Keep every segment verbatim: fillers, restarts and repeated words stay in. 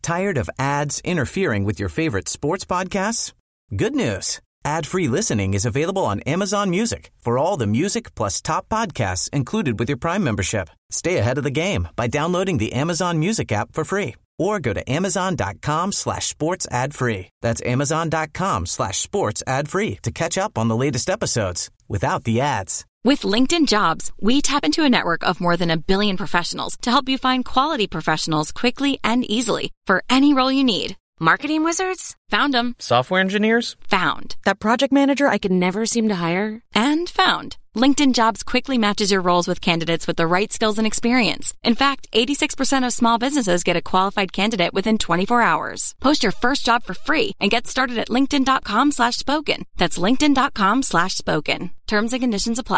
Tired of ads interfering with your favorite sports podcasts? Good news. Ad-free listening is available on Amazon Music for all the music plus top podcasts included with your Prime membership. Stay ahead of the game by downloading the Amazon Music app for free or go to amazon.com slash sports ad free. That's amazon.com slash sports ad free to catch up on the latest episodes without the ads. With LinkedIn Jobs, we tap into a network of more than a billion professionals to help you find quality professionals quickly and easily for any role you need. Marketing wizards? Found them. Software engineers? Found. That project manager I could never seem to hire? And found. LinkedIn Jobs quickly matches your roles with candidates with the right skills and experience. In fact, eighty-six percent of small businesses get a qualified candidate within twenty-four hours. Post your first job for free and get started at linkedin.com slash spoken. That's linkedin.com slash spoken. Terms and conditions apply.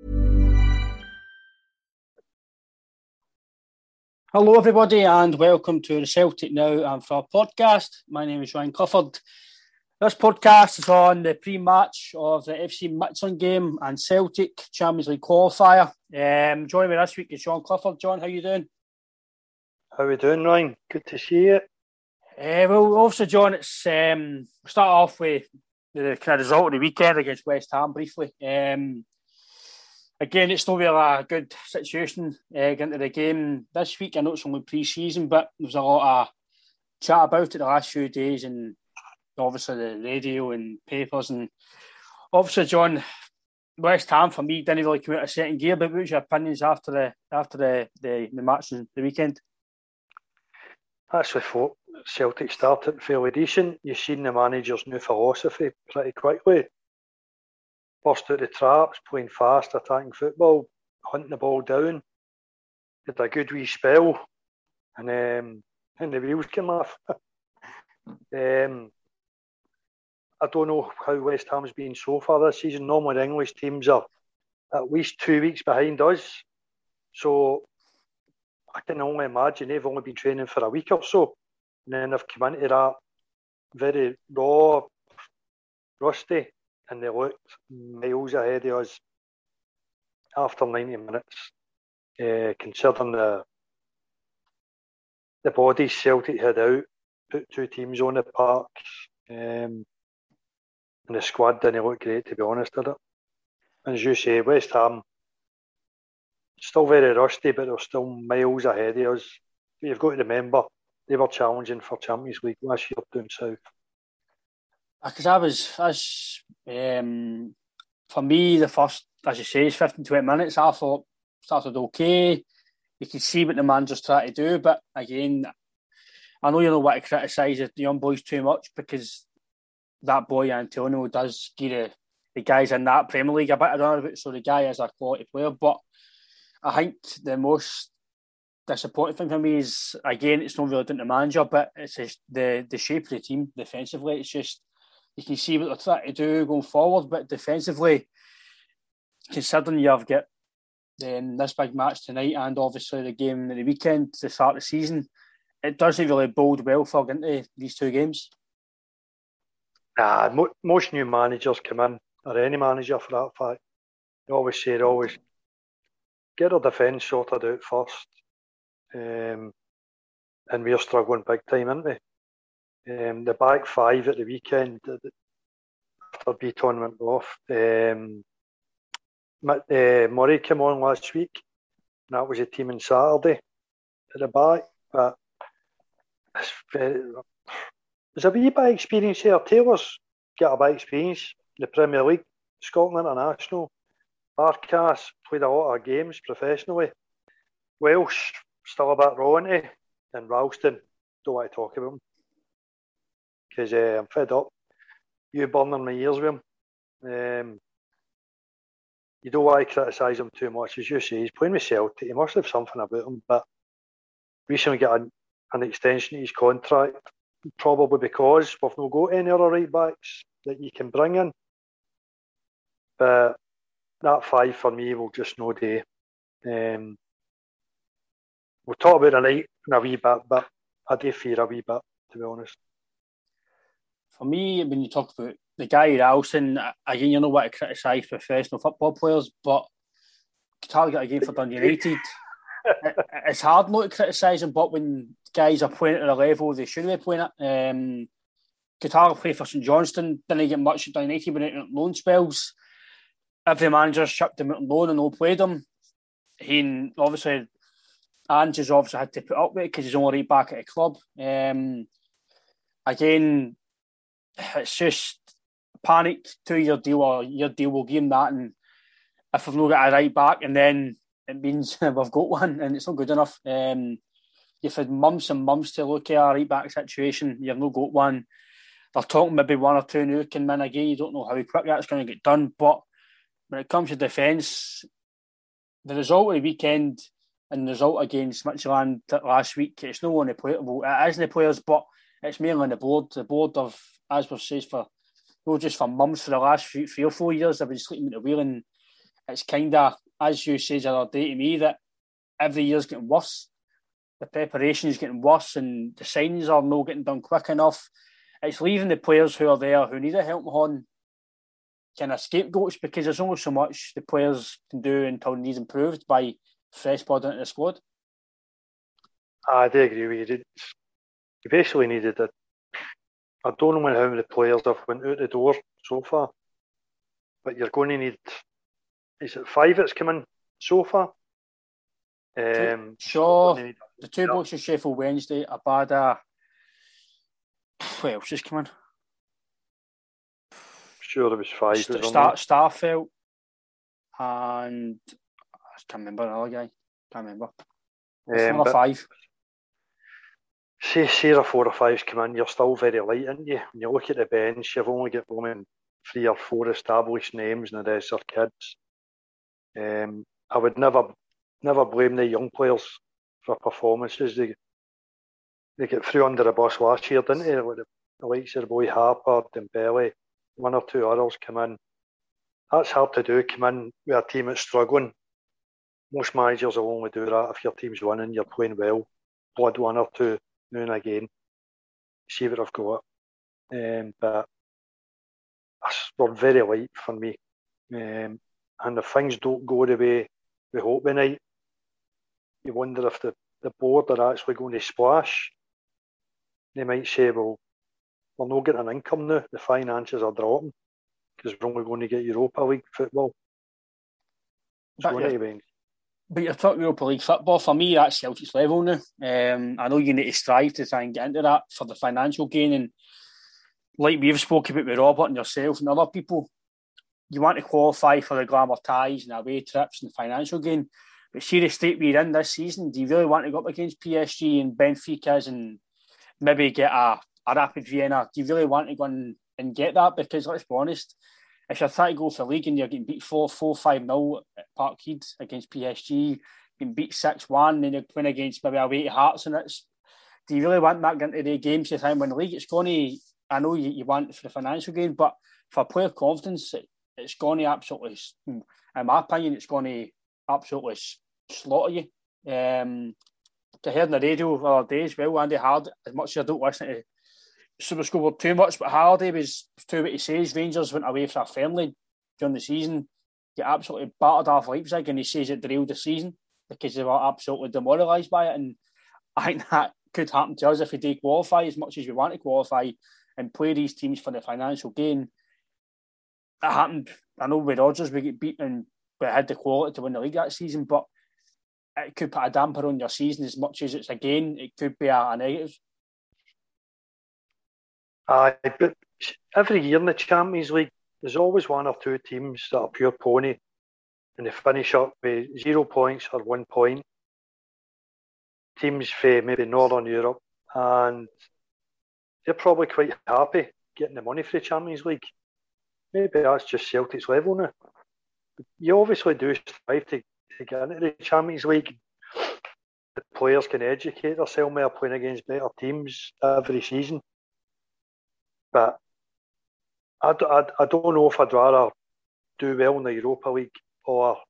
Hello everybody and welcome to the Celtic Now and For Our podcast. My name is Ryan Clifford. This podcast is on the pre-match of the F C Midtjylland game and Celtic Champions League qualifier. Um, joining me this week is John Clifford. John, how are you doing? How are we doing, Ryan? Good to see you. Uh, well, also, John, it's um, we'll start off with the kind of result of the weekend against West Ham briefly. Um, again, it's not really a good situation uh, into the game this week. I know it's only pre-season, but there was a lot of chat about it the last few days, and obviously the radio and papers. And obviously, John, West Ham for me didn't really come out of second gear. But what was your opinions after the after the the, the match on the weekend? I actually thought Celtic started fairly decent. You've seen the manager's new philosophy pretty quickly. Burst out the traps, playing fast, attacking football, hunting the ball down. Had a good wee spell, and um, and the wheels came off. um, I don't know how West Ham's been so far this season. Normally the English teams are at least two weeks behind us. So I can only imagine they've only been training for a week or so. And then they've come into that very raw, rusty, and they looked miles ahead of us after ninety minutes. Uh, considering the the bodies Celtic had out, put two teams on the park, um, and the squad didn't look great, to be honest with it. And as you say, West Ham, still very rusty, but they're still miles ahead of us. But you've got to remember, they were challenging for Champions League last year down south. Because I was, as um, for me, the first, as you say, fifteen to twenty minutes, I thought started okay. You can see what the manager's trying to do, but again, I know you don't want to criticise the young boys too much because that boy Antonio does give the, the guys in that Premier League a bit of it, so the guy is a quality player. But I think the most disappointing thing for me is, again, it's not really down to the manager, but it's just the, the shape of the team defensively. It's just, you can see what they're trying to do going forward, but defensively, considering you've got um, this big match tonight and obviously the game at the weekend to start the season, it doesn't really bode well for getting into these two games. Nah, mo- most new managers come in, or any manager for that fact, they always say, always get our defence sorted out first. Um, and we're struggling big time, aren't we? Um, the back five at the weekend, after Beaton went off, um, uh, Murray came on last week, and that was a team on Saturday at the back. But it's very, there's a wee bit of experience here. Taylor's got a bit of experience in the Premier League, Scotland International. Barkas played a lot of games professionally. Welsh still a bit raw into, and Ralston, don't want to talk about him because uh, I'm fed up. You burning my ears with him. Um, you don't want to criticise him too much, as you say. He's playing with Celtic. He must have something about him, but recently got an, an extension to his contract. Probably because we've not got any other right backs that you can bring in. But that five for me will just no day. Um, we'll talk about the night in a wee bit, but I do fear a wee bit, to be honest. For me, when you talk about the guy Ralston, again, you know what to criticise professional football players, but Qatar got a game for Dundee United. It's hard not to criticise him, but when guys are playing at the level they should be playing at. Um, Qatar play for St Johnstone, didn't get much at United, but in loan spells. Every manager shipped him out on loan and all played him. He obviously, Ange has obviously had to put up with it because he's only right back at a club. Um, again, it's just panic, two-year deal or year deal, we'll give him that, and if we've not got a right back, and then it means we've got one, and it's not good enough. Um, you've had months and months to look at a right back situation, you've not got one. They're talking maybe one or two new can win again. You don't know how quick that's going to get done. But when it comes to defence, the result of the weekend and the result against Midtjylland last week, it's not on the player. Well, it is on the players, but it's mainly on the board. The board of, as we've said, for not just for months, for the last few, three or four years, they've been sleeping at the wheel, and it's kind of, as you said the other day to me, that every year's getting worse. The preparation is getting worse, and the signings are not getting done quick enough. It's leaving the players who are there, who need a help on, kind of scapegoats, because there's only so much the players can do until it needs improved by fresh blood into the squad. I do agree with you. You basically needed it. I don't know how many players have went out the door so far, but you're going to need, is it five that's come in so far? Um, sure, so the two blokes of Sheffield Wednesday, Abada. What else is coming? Sure, there was five. St- Star- Starfelt and I can't remember another guy. Can't remember. Um, four or five. Say, say a four or five's come in, you're still very light, aren't you? When you look at the bench, you've only got women, three or four established names, and the rest are kids. Um, I would never, never blame the young players for performances. They They get through under the bus last year, didn't they? With the likes of the boy Harper, Dembele, one or two others come in. That's hard to do, come in with a team that's struggling. Most managers will only do that if your team's winning, you're playing well. Blood one or two now and again. See what I've got. Um, but we're very light for me. Um, and if things don't go the way we hope tonight, you wonder if the, the board are actually going to splash. They might say, well, we're not getting an income now, the finances are dropping because we're only going to get Europa League football. But you're, but you're talking Europa League football, for me that's Celtic's level now. Um, I know you need to strive to try and get into that for the financial gain, and like we've spoken about with Robert and yourself and other people, you want to qualify for the glamour ties and away trips and financial gain, but see the state we're in this season, do you really want to go up against P S G and Benfica's and maybe get a, a Rapid Vienna? Do you really want to go and, and get that? Because let's be honest, if you're trying to go for the league and you're getting beat four, four, five nil at Parkhead against P S G, getting beat six one, then you're playing against maybe away to Hearts, and it's, do you really want that into the games to try and win the league? It's going to, I know you, you want for the financial gain, but for player confidence, it, it's going to absolutely, in my opinion, it's going to absolutely slaughter you. Um, I heard on the radio the other day as well, Andy Hard, as much as I don't listen to Super Scoreboard too much, but Hardy was too what he says. Rangers went away for a friendly during the season, get absolutely battered off Leipzig, and he says it derailed the season because they were absolutely demoralised by it. And I think that could happen to us if we do qualify as much as we want to qualify and play these teams for the financial gain. That happened. I know with Rodgers we get beaten and we had the quality to win the league that season, but it could put a damper on your season as much as it's a gain. It could be a, a negative. Aye, uh, but every year in the Champions League, there's always one or two teams that are pure pony and they finish up with zero points or one point. Teams from maybe Northern Europe, and they're probably quite happy getting the money for the Champions League. Maybe that's just Celtic's level now. You obviously do strive to, to get into the Champions League. The players can educate themselves by playing against better teams every season. But I, I, I don't know if I'd rather do well in the Europa League or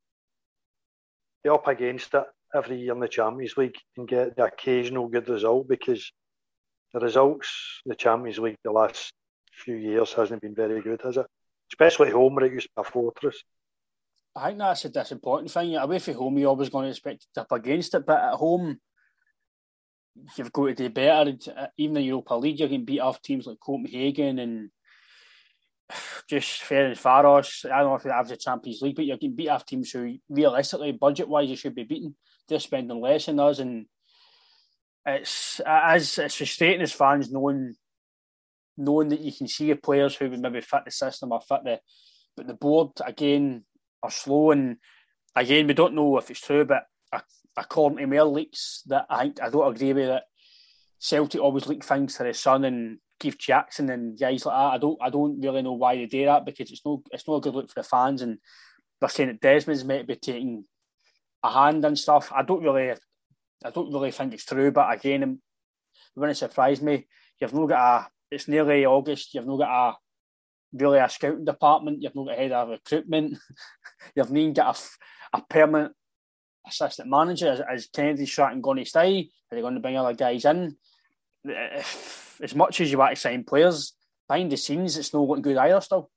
be up against it every year in the Champions League and get the occasional good result, because the results in the Champions League the last few years hasn't been very good, has it? Especially at home where it used to be a fortress. I think that's a disappointing thing. Away from home, you're always going to expect to up against it, but at home, you've got to do better. Even the Europa League, you're getting beat off teams like Copenhagen and just Ferencváros. I don't know if they have the Champions League, but you're getting beat off teams who realistically, budget-wise, you should be beating. They're spending less than us, and it's as it's frustrating as fans knowing knowing that you can see your players who would maybe fit the system or fit the, but the board again are slow, and again we don't know if it's true, but according to Mail leaks that I I don't agree with it. Celtic always leak things to the Sun and Keith Jackson and guys like that. I don't I don't really know why they do that, because it's no it's not a good look for the fans, and they're saying that Desmond's might be taking a hand and stuff. I don't really I don't really think it's true, but again, it wouldn't surprise me. You've not got a it's nearly August, you've not got a really a scouting department, you've not got a head of recruitment, you've not got a, a permanent assistant manager. Is, is Kennedy Stratton going to stay? Are they going to bring other guys in? As much as you want to sign players, behind the scenes, it's not looking good either still.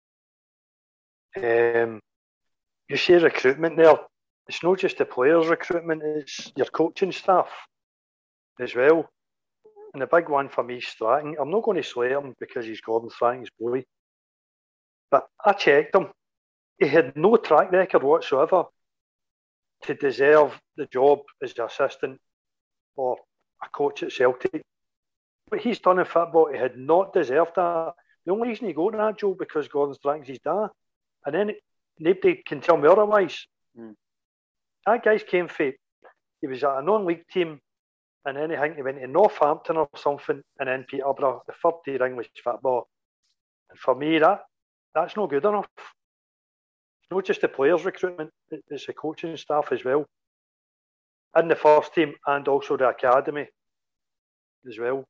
Um, you say recruitment there. It's not just the players' recruitment, it's your coaching staff as well. And the big one for me is Stratton. I'm not going to slay him because he's Gordon Stratton's boy. But I checked him. He had no track record whatsoever to deserve the job as the assistant or a coach at Celtic. What he's done in football, he had not deserved that. The only reason he got that job because Gordon Stratton's his dad. And then nobody can tell me otherwise. Mm. That guy's came for, he was at a non-league team, and then I think he went to Northampton or something, and then Peterborough, the third tier English football. And for me, that that's not good enough. It's not just the players' recruitment, it's the coaching staff as well. In the first team and also the academy as well.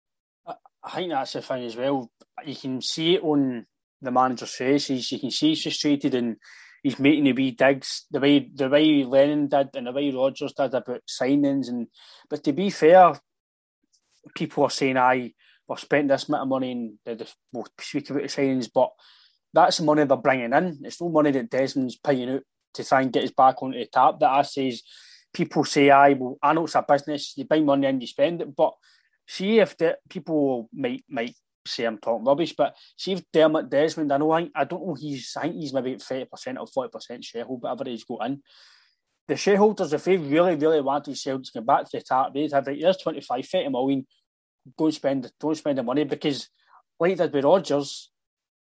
I think that's the thing as well. You can see it on the manager's faces. You can see he's frustrated and he's making the wee digs the way the way Lennon did and the way Rodgers did about signings. And but to be fair, people are saying, "Aye, we've spent this amount of money and we'll speak about the signings," but that's the money they're bringing in. It's no money that Desmond's paying out to try and get his back onto the tap. That I say is, people say, "Aye, well, I know it's a business. You bring money in, you spend it," but see if the people might might say I'm talking rubbish, but see if Dermot Desmond, I know I, I don't know he's I think he's maybe thirty percent or forty percent shareholder, whatever he's got in. The shareholders, if they really, really want to sell to get back to the tap, they'd have like, there's twenty-five, thirty million, go and spend don't spend the money, because like that with Rodgers,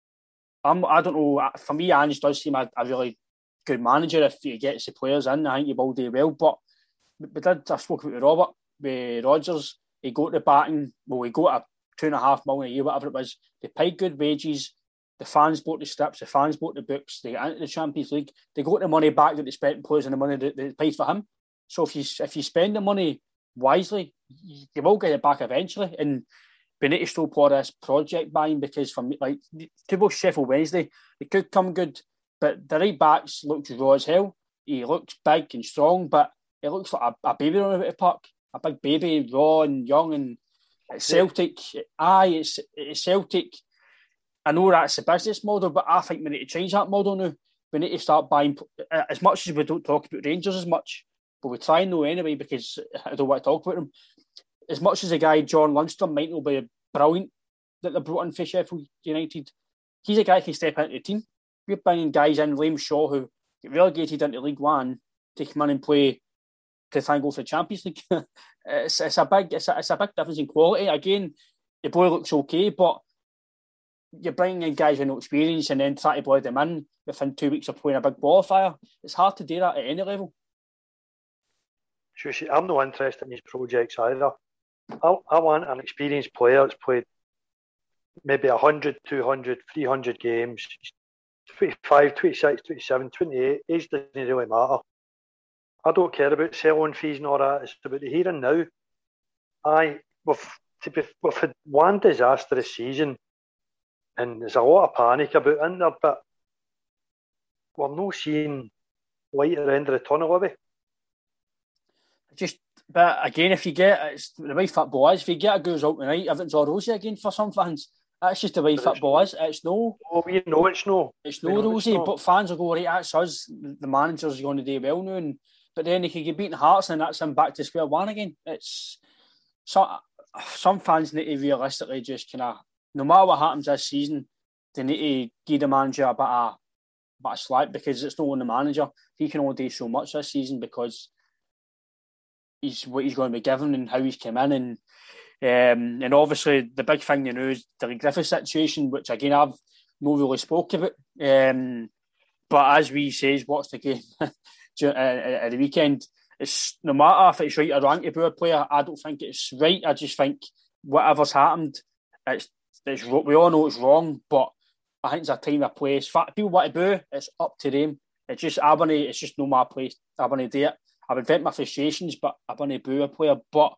I'm I don't know, for me Ange does seem a, a really good manager if he gets the players in. I think he will do well, but but did I spoke about Robert with Rodgers. He got the batting, well, he got a two and a half million a year, whatever it was. They paid good wages. The fans bought the strips. The fans bought the books. They got into the Champions League. They got the money back that they spent on players and the money that they paid for him. So if you if you spend the money wisely, you will get it back eventually. And we need to stop all this project buying, because for me, like, to both Sheffield Wednesday, it could come good, but the right backs looks raw as hell. He looks big and strong, but it looks like a, a baby running out of the park. A big baby, raw and young, and it's Celtic. Aye, it's, it's Celtic. I know that's the business model, but I think we need to change that model now. We need to start buying, as much as we don't talk about Rangers as much, but we try and know anyway, because I don't want to talk about them. As much as a guy, John Lundstrom, might not be brilliant that they brought in for Sheffield United, he's a guy who can step into the team. We're bringing guys in, Liam Shaw, who get relegated into League One, to come in and play to try and go for the Champions League. it's, it's a big it's a, it's a big difference in quality. Again, the boy looks okay, but you're bringing in guys with no experience and then try to boil them in within two weeks of playing a big qualifier. It's hard to do that at any level. Sure, I'm not interested in these projects either. I, I want an experienced player that's played maybe one hundred, two hundred, three hundred games, twenty-five, twenty-six, twenty-seven, twenty-eight. Age doesn't really matter. I don't care about selling fees and all that. It's about the here and now. Aye, we've, we've had one disastrous season and there's a lot of panic about in there, but we're not seeing light at the end of the tunnel, are we? Just, but again, if you get, it's the way football is, if you get a good result tonight, everything's all rosy again for some fans. That's just the way but football is. It's no. Oh, we know it's no. It's no rosy, it's no. But fans will go, right, that's us. The manager's going to do well now, and but then he could get beaten Hearts and that's him back to square one again. It's some some fans need to realistically just kind of, no matter what happens this season, they need to give the manager a bit of, a bit of slack, because it's not on the manager. He can only do so much this season because he's what he's going to be given and how he's come in, and um, and obviously the big thing you know is the Griffiths situation, which again I've not really spoke about. Um, but as we says, watch the game at the weekend. It's no matter if it's right or wrong to boo a player. I don't think it's right. I just think whatever's happened, it's it's we all know it's wrong. But I think there's a time, a place. If people want to boo, it's up to them. It's just I want to. It's just not my place. I want to do it. I would vent my frustrations, but I want to boo a player. But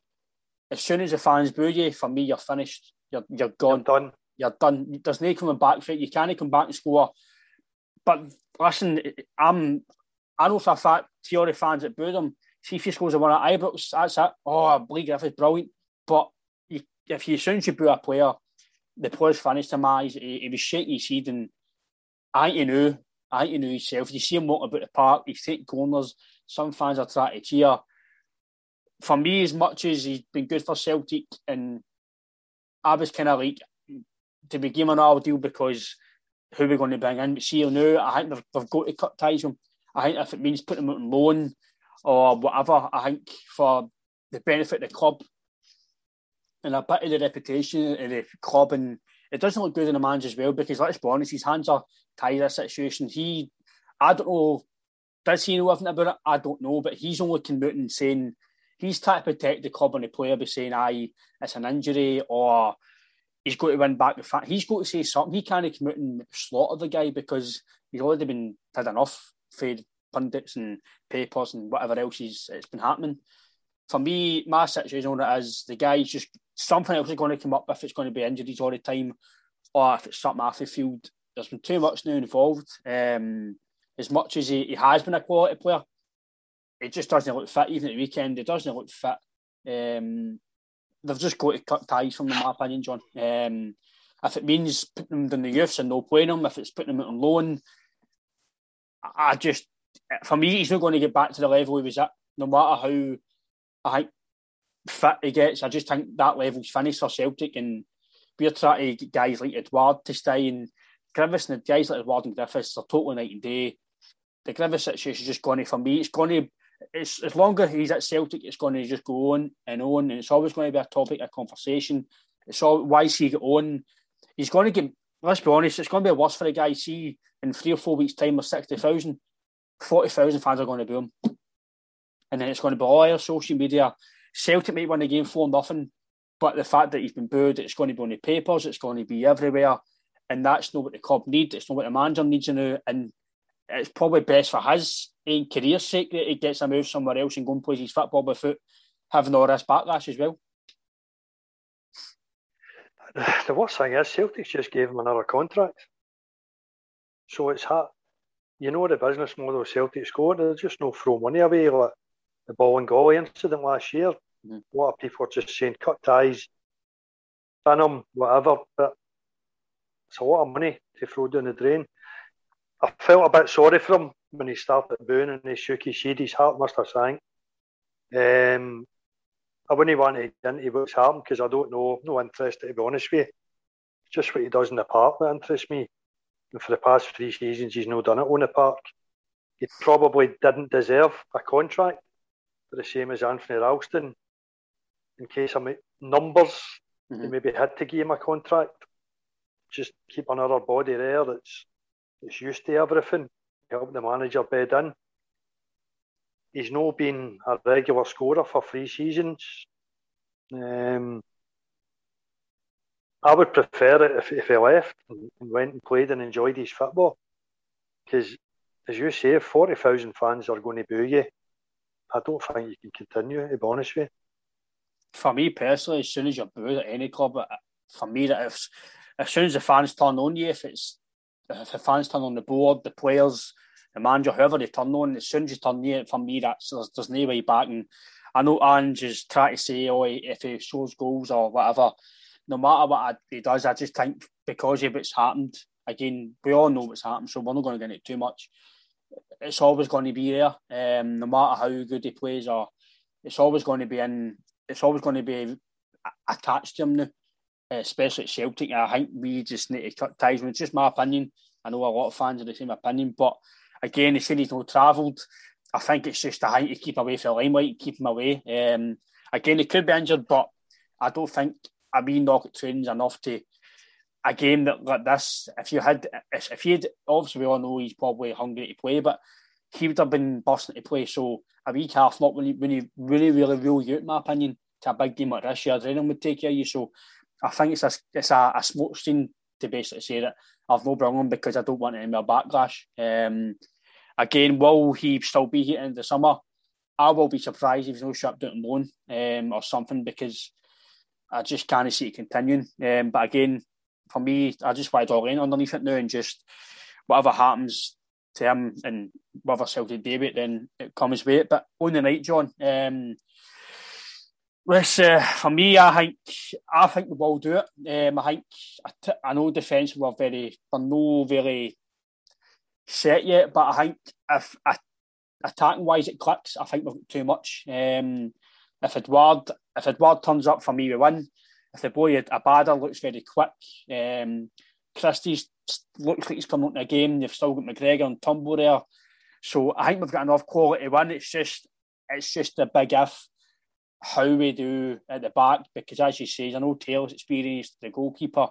as soon as the fans boo you, for me, you're finished. You're you're gone. You're done. You're done. There's no coming back for it. You can't come back and score. But listen, I'm. I know for a fact, Theory fans that boo them, see if he scores a one at Ibrox, that's it. Oh, Lee Griffiths, brilliant. But you, if you, as soon as you boo a player, the player's finished him. He, he was shaking his head, and I think he knew. I think he knew himself. You see him walking about the park, he's taking corners. Some fans are trying to cheer. For me, as much as he's been good for Celtic, and I was kind of like, to be giving another deal because who are we going to bring in? But see, now, I think they've, they've got to cut ties with him. I think if it means putting him out on loan or whatever, I think for the benefit of the club and a bit of the reputation of the club, and it doesn't look good in the manager as well, because let's be honest, his hands are tied in this situation. He, I don't know, does he know anything about it? I don't know, but he's only coming out and saying he's trying to protect the club and the player by saying, aye, it's an injury, or he's got to win back the fact. He's got to say something. He can't come out and slaughter the guy because he's already been had enough for pundits and papers and whatever else is it's been happening. For me, my situation on it is the guy's just something else is going to come up if it's going to be injuries all the time, or if it's something off the field. There's been too much now involved. Um, as much as he, he has been a quality player, it just doesn't look fit. Even at the weekend, it doesn't look fit. Um, they've just got to cut ties from them, in my opinion, John. Um, if it means putting them in the youths and no playing them, if it's putting them out on loan, I just, for me, he's not going to get back to the level he was at, no matter how I think fit he gets. I just think that level's finished for Celtic, and we're trying to get guys like Edouard to stay, and Griffiths and guys like Edouard and Griffiths are totally night and day. The Griffiths situation is just going to, for me, it's going to, it's as long as he's at Celtic, it's going to just go on and on, and it's always going to be a topic of conversation. It's all, why is he get on? He's going to get, let's be honest, it's going to be worse for the guy. See, in three or four weeks' time, there's sixty thousand, forty thousand fans are going to boo him. And then it's going to be all over social media. Celtic might win the game four nothing, but the fact that he's been booed, it's going to be on the papers, it's going to be everywhere, and that's not what the club needs, it's not what the manager needs now, and it's probably best for his own career's sake that he gets a move somewhere else and go and play his football without having all this backlash as well. The worst thing is Celtic's just gave him another contract. So it's hard. You know the business model Celtic's got, they're just no throw money away. Like the Bolingoli incident last year, mm-hmm. A lot of people are just saying cut ties, bin him, whatever, but it's a lot of money to throw down the drain. I felt a bit sorry for him when he started booing and he shook his head. His heart must have sank. Um, I wouldn't want to get into what's happened because I don't know, no interested to be honest with you. It's just what he does in the park that interests me. And for the past three seasons, he's not done it on the park. He probably didn't deserve a contract, the same as Anthony Ralston. In case of numbers, mm-hmm. He maybe had to give him a contract. Just keep another body there that's that's used to everything, help the manager bed in. He's not been a regular scorer for three seasons. Um, I would prefer it if, if he left and went and played and enjoyed his football. Because, as you say, if forty thousand fans are going to boo you, I don't think you can continue, to be honest with you. For me personally, as soon as you're booed at any club, for me, that if, as soon as the fans turn on you, if it's if the fans turn on the board, the players, the manager, whoever they turn on, as soon as you turn you, for me, that's there's, there's no way back. And I know Ange is trying to say, oh, if he scores goals or whatever, no matter what he does, I just think because of what's happened, again, we all know what's happened, so we're not going to get into it too much. It's always going to be there, um, no matter how good he plays, or it's always going to be in it's always going to be attached to him now, especially at Celtic. I think we just need to cut ties. It's just my opinion. I know a lot of fans have the same opinion, but again, he's saying he's not travelled. I think it's just a height to keep away from the limelight, keep him away. Um, again, he could be injured, but I don't think a wee knock at training is enough to a game that like this. If you had, if he had, obviously we all know he's probably hungry to play, but he would have been bursting to play. So a wee calf knock when you when you really really rule you out, in my opinion, to a big game like this, your adrenaline would take care of you. So I think it's a it's a, a smoke screen to basically say that I've no brought him because I don't want any more backlash. Um, again, will he still be here in the summer? I will be surprised if he's not shipped out on loan um, or something, because I just can't see it continuing. Um, but again, for me, I just want to draw a line underneath it now and just whatever happens to him and whatever Celtic do it, then it comes with it. But on the night, John, um, Let's, uh, for me, I think I think we will do it. Um, I think I, t- I know defence were very, they're no very set yet, but I think if uh, attacking wise it clicks, I think we've got too much. Um, if Edouard, if Edouard turns up, for me, we win. If the boy Abada looks very quick, um, Christie's looks like he's coming into the game. You've still got McGregor and Turnbull there, so I think we've got enough quality win. It's just, it's just a big if. How we do at the back, because as you say, I know Taylor's experienced, the goalkeeper.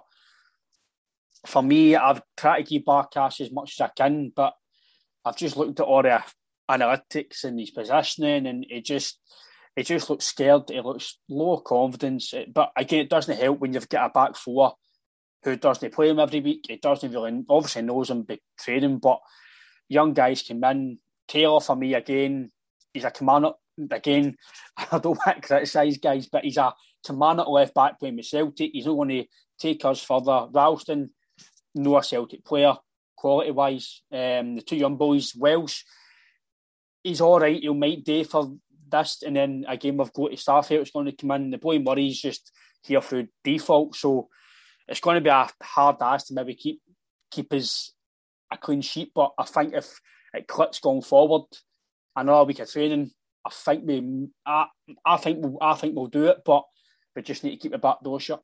For me, I've tried to keep Barkas as much as I can, but I've just looked at all the analytics and his positioning, and it just it just looks scared. It looks low confidence. But again, it doesn't help when you've got a back four who doesn't play him every week. It doesn't really, obviously knows him by training, but young guys come in. Taylor, for me, again, he's a commander. Again, I don't want to criticise guys, but he's a command at left back playing with Celtic. He's not going to take us further. Ralston, no a Celtic player, quality wise. Um, the two young boys, Welsh, he's all right. He'll make day for this, and then again we've got to Starfelt. It's going to come in. The boy Murray's just here through default, so it's going to be a hard ask to maybe keep keep his a clean sheet. But I think if it clicks going forward, another week of training, I think we, I, I think we'll, I think we'll do it, but we just need to keep the back door shut.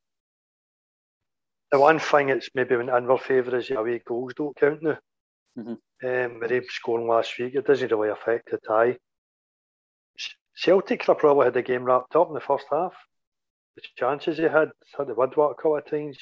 The one thing that's maybe in our favour is the away goals don't count now. Mm-hmm. Um, with him scoring last week, it doesn't really affect the tie. Celtic could have probably had the game wrapped up in the first half. The chances he had, had the woodwork a couple of times,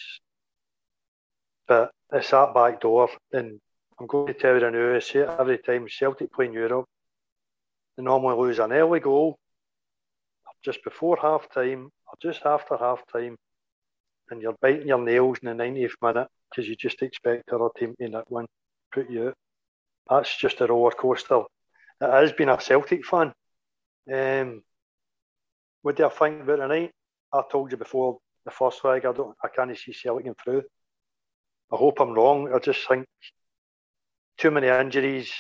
but it's that back door, and I'm going to tell you now, I say it every time Celtic play in Europe, they normally lose an early goal just before half time or just after half time, and you're biting your nails in the ninetieth minute because you just expect the other team to not win, put you out. That's just a roller coaster. It has been a Celtic fan. Um, what do I think about tonight? I told you before the first leg, I don't, I can't see Celtic going through. I hope I'm wrong. I just think too many injuries.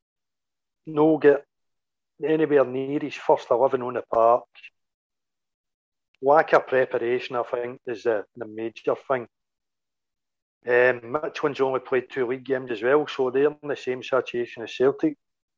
No get anywhere near his first eleven on the park. Lack of preparation, I think, is the, the major thing. Um, Mitchell's only played two league games as well, so they're in the same situation as Celtic.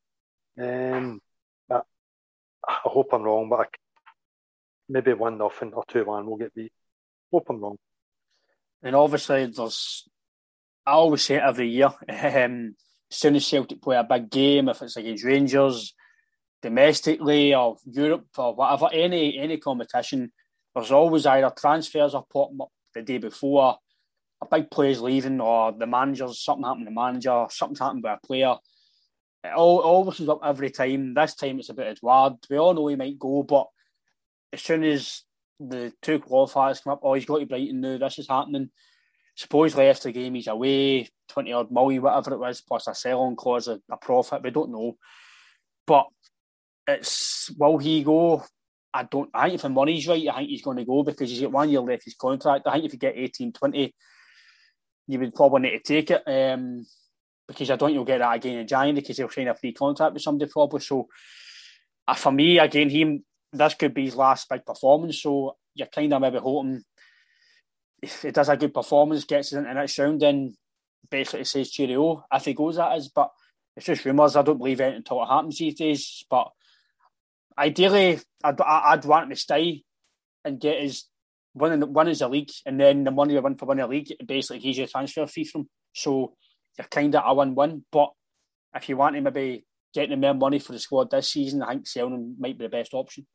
Um, I, I hope I'm wrong, but I, maybe one nothing or two one will get beat. Hope I'm wrong. And obviously, there's. I always say it every year. Um, as soon as Celtic play a big game, if it's against Rangers, domestically or Europe or whatever, any any competition, there's always either transfers are popping up the day before, a big player's leaving, or the manager's something happened to the manager, something's happened with a player. It all always comes up every time. This time it's a bit Edouard. We all know he might go, but as soon as the two qualifiers come up, oh, he's got to Brighton now, this is happening. Supposedly after the game he's away, twenty odd million, whatever it was, plus a sell-on clause, a, a profit, we don't know. But it's, will he go? I don't. I think if the money's right, I think he's going to go because he's got one year left his contract. I think if you get eighteen, twenty, you would probably need to take it um, because I don't think you'll get that again in January because he'll sign a free contract with somebody probably. So uh, for me, again, him, this could be his last big performance. So you're kind of maybe hoping if he does a good performance, gets us into the next round, then basically says cheerio if he goes, that is. But it's just rumours. I don't believe it until it happens these days. But ideally, I'd, I'd want him to stay and get his winning win as a league, and then the money you win for winning a league basically gives you a transfer fee from. So you're kind of a win-win. But if you want to maybe get the more money for the squad this season, I think selling him might be the best option.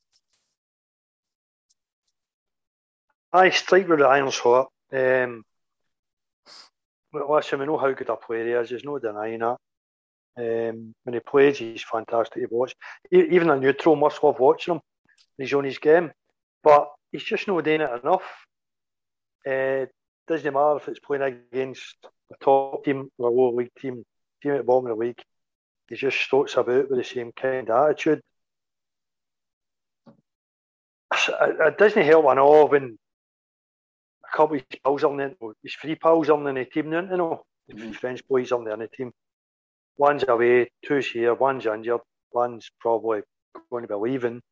I strike with the iron's hot. Um, listen, we know how good a player he is. There's no denying that. Um, when he plays, he's fantastic to watch. Even a neutral must love watching him. He's on his game, but he's just not doing it enough. Uh, doesn't matter if it's playing against a top team or a lower league team, team at the bottom of the league. He just stoats about with the same kind of attitude. It doesn't help at all when a couple of his pals are in the, his three pals are in the team, you know, mm-hmm. His French boys are in the team. One's away, two's here, one's injured, one's probably going to be leaving.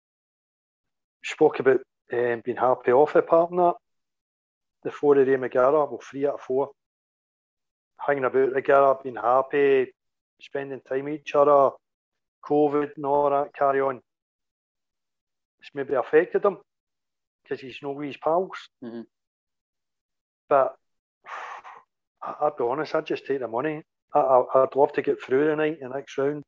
Spoke about um, being happy off apart from that. The four of them together, well, three out of four, hanging about together, being happy, spending time with each other, COVID and all that carry on. It's maybe affected him because he's not with his pals. Mm-hmm. But I'll be honest, I'd just take the money. I, I, I'd love to get through the night, the next round,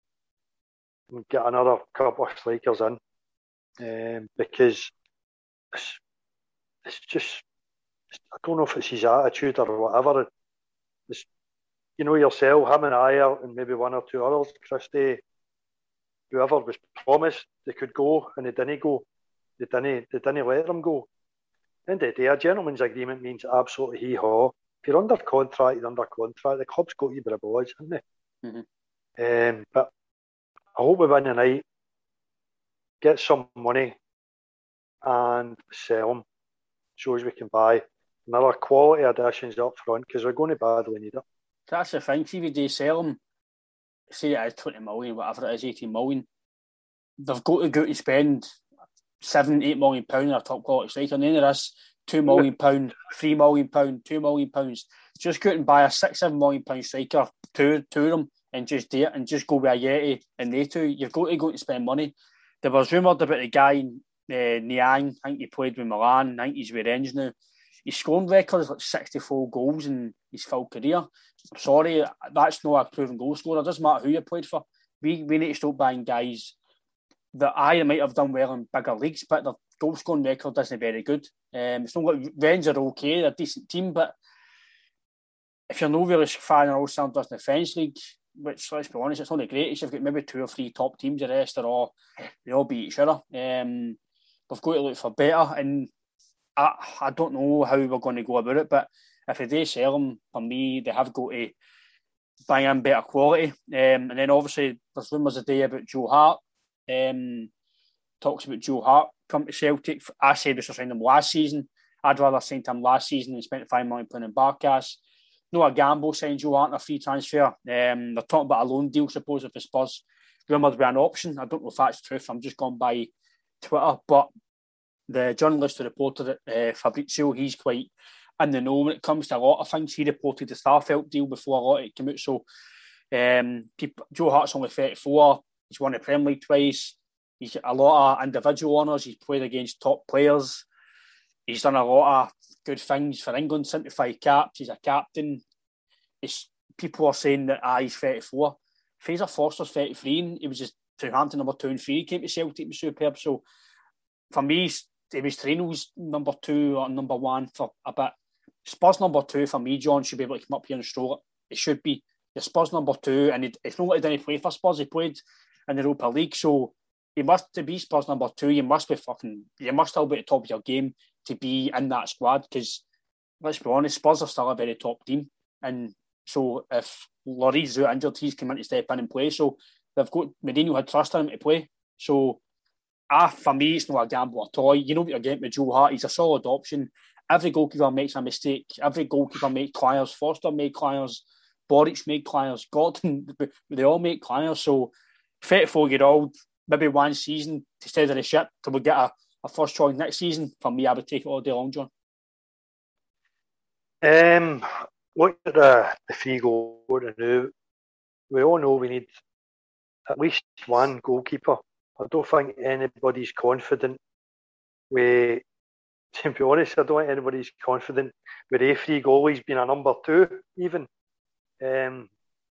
and get another couple of strikers in. Um, because it's, it's just, it's, I don't know if it's his attitude or whatever. It's, you know yourself, him and I, and maybe one or two others, Christie, whoever was promised they could go and they didn't go. They didn't, they didn't let them go. End of the day, a gentleman's agreement means absolutely hee-haw. If you're under contract, you're under contract. The club's got you by the boys, haven't they? Mm-hmm. Um, but I hope we win the night, get some money, and sell them. Shows we can buy another quality additions up front because we're going to badly need it. That's the thing. See, if they sell them, say it is twenty million, whatever it is, eighteen million, they've got to go to spend seven, eight million pounds on a top quality striker, and then there is two million pounds, three million pounds, two million pounds. Just go out and buy a six, seven million pound striker, two, two of them, and just do it, and just go with a Yeti and they two. You've got to go to spend money. There was rumoured about the guy in uh, Niang. I think he played with Milan. I think he's with Rennes now. His scoring record is like sixty-four goals in his full career. I'm sorry, that's not a proven goal scorer. It doesn't matter who you played for. We we need to stop buying guys that I might have done well in bigger leagues, but their goal scoring record isn't very good. Um, it's not like Rennes are okay, they're a decent team, but if you're not really firing all cylinders in the French league, which, let's be honest, it's not the greatest. You've got maybe two or three top teams. The rest are all, they all beat each other. Um, we've got to look for better, and I, I don't know how we're going to go about it, but if they do sell them, for me, they have got to buy in better quality. Um, and then obviously, there's rumours today about Joe Hart. Um, talks about Joe Hart come to Celtic. I said this was sign him last season. I'd rather sign him last season than spent five million pounds in Barkas. No, a gamble signing Joe Hart in a free transfer. Um, they're talking about a loan deal, supposedly for Spurs. Rumoured to be an option. I don't know if that's true. I'm just going by Twitter, but the journalist who reported it, uh, Fabrizio, he's quite in the know when it comes to a lot of things. He reported the Starfelt deal before a lot of it came out. So um, people, Joe Hart's only thirty-four. He's won the Premier League twice. He's got a lot of individual honours. He's played against top players. He's done a lot of good things for England, seventy-five caps. He's a captain. It's, people are saying that ah, he's thirty-four. Fraser Forster's thirty-three, and he was just Southampton number two and three. He came to Celtic, he was superb. So for me, it was Trino's number two or number one for a bit. Spurs number two for me, John, should be able to come up here and stroll it. It should be. The Spurs number two, and it, it's not like he didn't play for Spurs. He played in the Europa League, so he must to be Spurs number two. You must be fucking. You must still be at the top of your game to be in that squad. Because let's be honest, Spurs are still a very top team, and so if Lloris out injured, he's come in to step in and play. So they've got Mourinho had trust in him to play. So ah, for me, it's not a gamble at all. You know what you're getting with Joe Hart. He's a solid option. Every goalkeeper makes a mistake. Every goalkeeper makes cliers. Foster made cliers. Boric made cliers. Gordon, they all make cliers. So thirty-four-year-old, maybe one season to steady the ship till we get a, a first choice next season. For me, I would take it all day long, John. Um, look at the, the three goal now. We all know we need at least one goalkeeper. I don't think anybody's confident we, to be honest, I don't think anybody's confident with a three goalies being a number two, even. Um,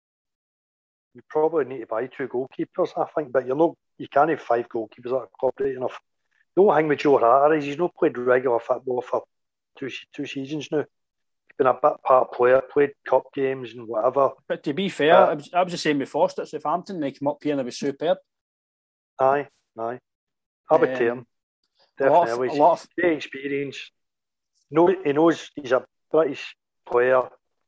you probably need to buy two goalkeepers, I think, but you're not, you can't have five goalkeepers at a club right enough. The only thing with Joe Hart is he's not played regular football for two two seasons now. He's been a bit part player, played cup games and whatever. But to be fair, uh, I, was, I was the same with Foster at Southampton. They came up here and they were superb. Aye, aye. I would um, take him. Definitely. A lot of, a lot of... Great experience. No, he knows he's a British player.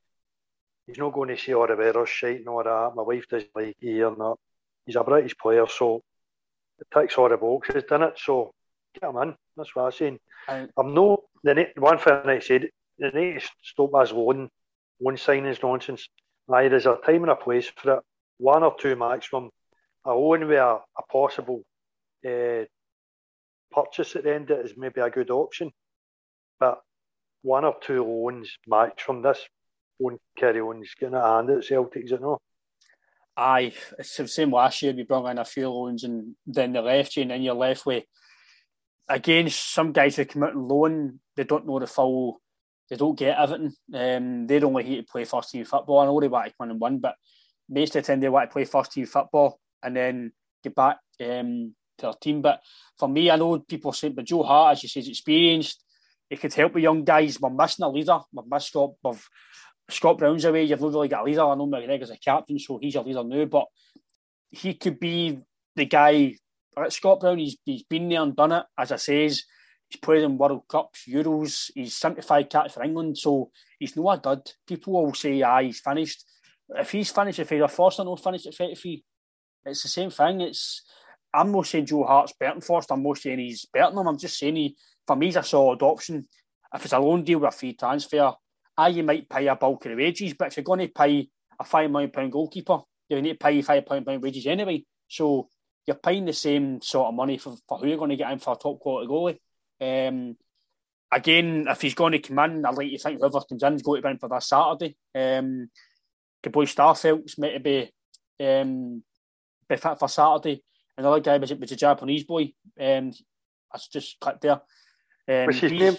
He's not going to say all the weather shite and all that. My wife doesn't like here and that. He's a British player, so it ticks all the boxes, doesn't it? So get him in. That's what I'm saying. I, I'm no. The one thing I said, they need to stop his loan, loan signings nonsense. Aye, there's a time and a place for it. One or two maximum. A loan with a, a possible uh, purchase at the end of it is maybe a good option. But one or two loans max from this won't carry on. He's getting a hand at Celtic, is it not? Aye, it's the same last year. We brought in a few loans and then they left you, and then you're left with, again, some guys who come out on loan, they don't know the full, they don't get everything. Um, they're only here to play first team football. I know they want to come in and win, but most of the time they want to play first team football and then get back um, to their team. But for me, I know people say, but Joe Hart, as you say, is experienced. He could help with young guys. We're missing a leader. We're missing Scott. We've, Scott Brown's away. You've not really got a leader. I know McGregor's a captain, so he's a leader now. But he could be the guy. Scott Brown, he's, he's been there and done it. As I says, he's played in World Cups, Euros. He's seventy-five caps for England, so he's not a dud. People will say, ah, he's finished. If he's finished at thirty, Foster not finished at thirty-three. It's the same thing. It's I'm not saying Joe Hart's better than Foster. I'm not saying he's better than him. I'm just saying he, for me, he's a solid option. If it's a loan deal with a free transfer, aye, you might pay a bulk of the wages, but if you're going to pay a five million pound goalkeeper, you need to pay five million pound wages anyway. So you're paying the same sort of money for, for who you're going to get in for a top quality goalie. Um, again, if he's going to come in, I'd like to think whoever comes in is going to be in for this Saturday. Um, the boy Starfelt's meant to be, um, be fit for Saturday. Another guy was, was a Japanese boy. Um, that's just clicked there. Um, What's his name?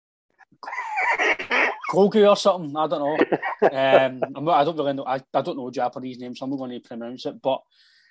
Kogu or something. I don't know. um, I'm not, I don't really know. I, I don't know Japanese names, so I'm not going to pronounce it. But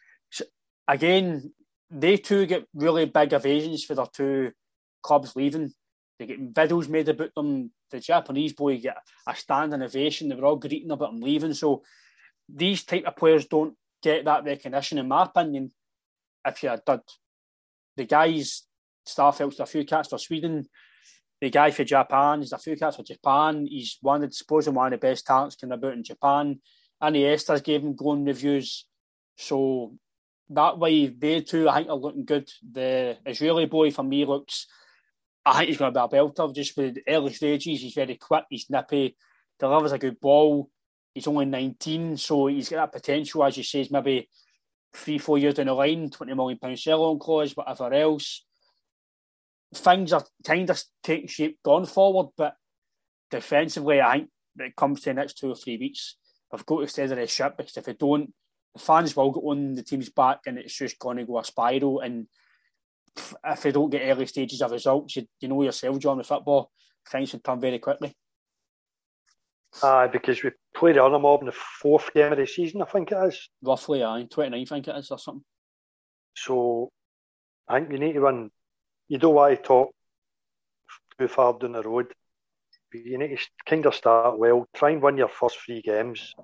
again, they two get really big evasions for their two clubs leaving. They get videos made about them. The Japanese boy get a standing ovation. They were all greeting about him leaving. So these type of players don't get that recognition, in my opinion. If you're a dud, the guys, Starfelt's a few cats for Sweden. The guy for Japan, he's a few cats for Japan. He's one of, supposedly one of the best talents coming about in Japan. Iniesta's gave him glowing reviews. So that way, they two, I think, are looking good. The Israeli boy, for me, looks, I think he's going to be a belter. Just with the early stages, he's very quick, he's nippy, delivers a good ball. He's only nineteen, so he's got that potential, as you say, maybe three, four years down the line, twenty million pound sell-on clause, whatever else. Things are kind of taking shape going forward, but defensively, I think when it comes to the next two or three weeks, I've got to steady the ship, because if they don't, the fans will get on the team's back and it's just going to go a spiral. And if they don't get early stages of results, you, you know yourself, John, with football, things can turn very quickly. Aye, uh, because we played the other mob in the fourth game of the season, I think it is. Roughly, aye. twenty-nine, I think it is, or something. So, I think you need to run. You don't want to talk too far down the road. You need to kind of start well. Try and win your first three games.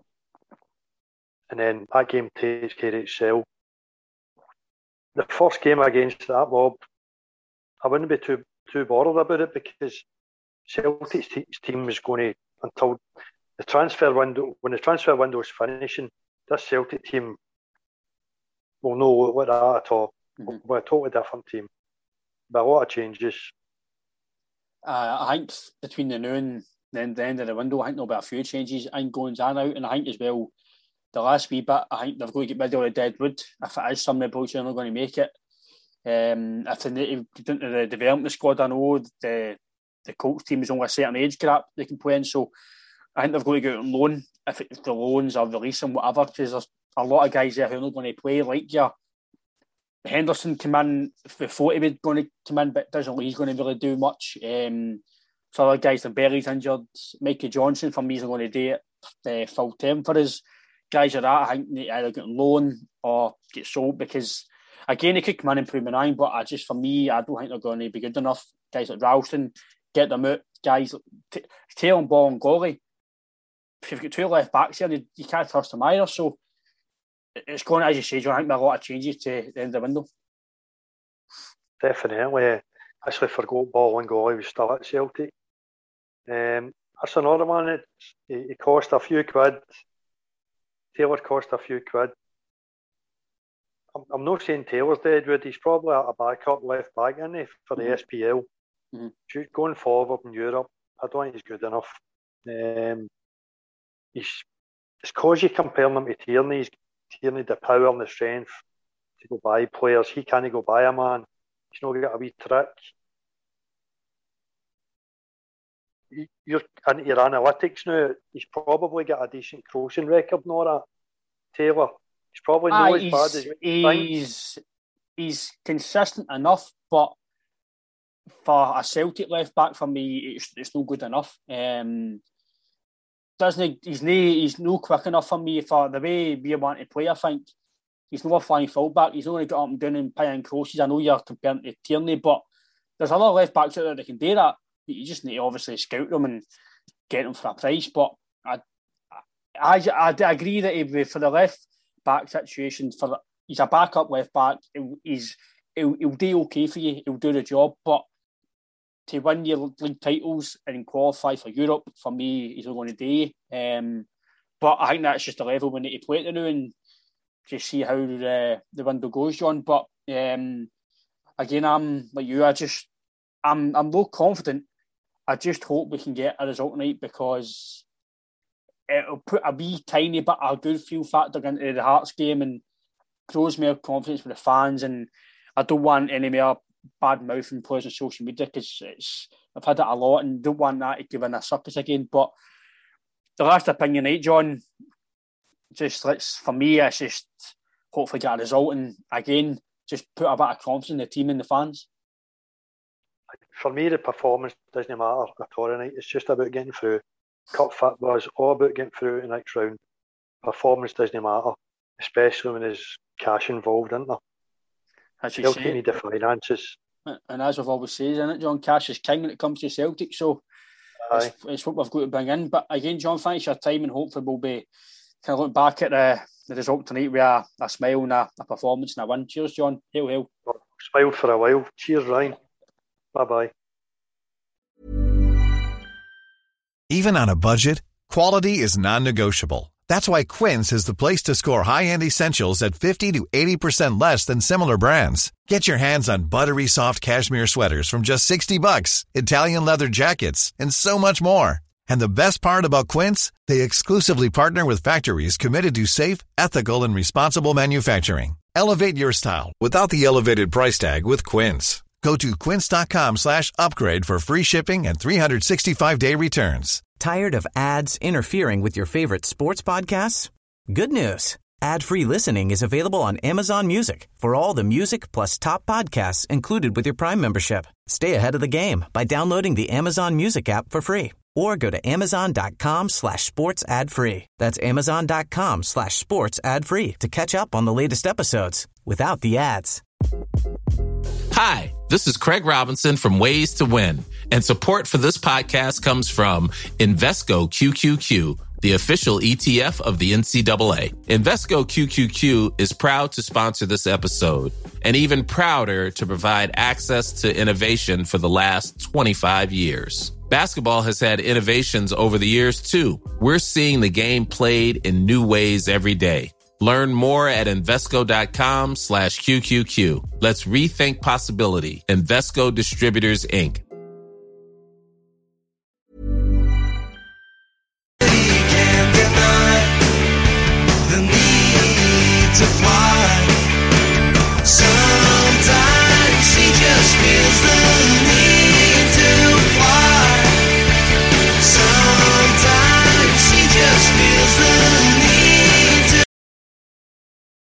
And then that game takes care of itself. The first game against that mob, I wouldn't be too too bothered about it, because Celtic's team is going to, until the transfer window, when the transfer window is finishing, this Celtic team will know what that at all. Mm-hmm. We're a totally different team. But a lot of changes. Uh, I think between the now and then the end of the window, I think there'll be a few changes. I think goings in out, and I think as well, the last wee bit, I think they're going to get rid of the dead wood. If it is some of the boys who are not going to make it. Um, if they need to get into the development squad, I know the the coach team is only a certain age gap they can play in, so I think they're going to go out on loan, if it's the loans or release and whatever, because there's a lot of guys there who are not going to play, like your Henderson came in, we thought he was going to come in, but doesn't look he's going to really do much. Um, so other guys, the Berry's injured. Mikey Johnson, for me, is going to do it uh, full term for us. Guys like that, I think they either get on loan or get sold, because, again, they could come in and prove me wrong, but I just, for me, I don't think they're going to be good enough. Guys like Ralston, get them out. Guys, t- Taylor and Ball and Golly, if you've got two left backs here, you, you can't trust them either. So it's going, as you say, John, I think there are a lot of changes to the end of the window. Definitely. Actually forgot Ball and Golly was still at Celtic. Um, that's another one. It, it cost a few quid. Taylor cost a few quid. I'm, I'm not saying Taylor's dead wood. He's probably a backup left back, isn't he, for the mm-hmm. S P L. Mm-hmm. Going forward in Europe, I don't think he's good enough. Um, he's it's because you compare him to Tierney. He's Tierney the power and the strength to go by players. He can't go by a man. He's not got a wee trick. You're into your analytics now. He's probably got a decent crossing record, Nora. Taylor. He's probably not as bad as you he's, think. He's consistent enough, but for a Celtic left back, for me, it's, it's not good enough. Um, doesn't he, he's no he's no quick enough for me for the way we want to play. I think he's not a flying fullback. He's not going to get up and down and pie in crosses. I know you're comparing to Tierney, but there's other left backs out there that can do that. But you just need to obviously scout them and get them for a price. But I, I, I, I agree that he, for the left back situation, for the, he's a backup left back. He's he'll, he'll do okay for you. He'll do the job, but to win your league titles and qualify for Europe, for me, he's not going to do. Um, but I think that's just the level we need to play to now and just see how the, the window goes, John. But um, again, I'm like you. I just, I'm, I'm low confident. I just hope we can get a result tonight, because it'll put a wee tiny bit of a good feel factor into the Hearts game and grows more confidence with the fans. And I don't want any more bad mouthing players on social media, because it's I've had it a lot and don't want that to give in a circus again. But the last opinion night, John, just let's for me, it's just hopefully get a result and again just put a bit of confidence in the team and the fans. For me, the performance doesn't matter at all tonight. It's just about getting through. Cup football is all about getting through the next round. Performance doesn't matter, especially when there's cash involved, isn't there? As you Celtic say, need the finances. And as we've always said, isn't it, John, cash is king when it comes to Celtic, so it's, it's what we've got to bring in. But again, John, thanks for your time, and hopefully we'll be kind of looking back at the, the result tonight with a, a smile and a, a performance and a win. Cheers, John. Hail, hail. Smiled for a while. Cheers, Ryan. Bye-bye. Even on a budget, quality is non-negotiable. That's why Quince is the place to score high-end essentials at fifty to eighty percent less than similar brands. Get your hands on buttery soft cashmere sweaters from just sixty bucks, Italian leather jackets, and so much more. And the best part about Quince, they exclusively partner with factories committed to safe, ethical, and responsible manufacturing. Elevate your style without the elevated price tag with Quince. Go to quince.com slash upgrade for free shipping and three sixty-five day returns. Tired of ads interfering with your favorite sports podcasts? Good news. Ad-free listening is available on Amazon Music for all the music plus top podcasts included with your Prime membership. Stay ahead of the game by downloading the Amazon Music app for free or go to amazon.com slash sports ad free. That's amazon.com slash sports ad free to catch up on the latest episodes without the ads. Hi, this is Craig Robinson from Ways to Win, and support for this podcast comes from Invesco Q Q Q, the official E T F of the N C double A. Invesco Q Q Q is proud to sponsor this episode, and even prouder to provide access to innovation for the last twenty-five years. Basketball has had innovations over the years, too. We're seeing the game played in new ways every day. Learn more at Invesco.com slash QQQ. Let's rethink possibility. Invesco Distributors, Incorporated. Can't deny the need to fly.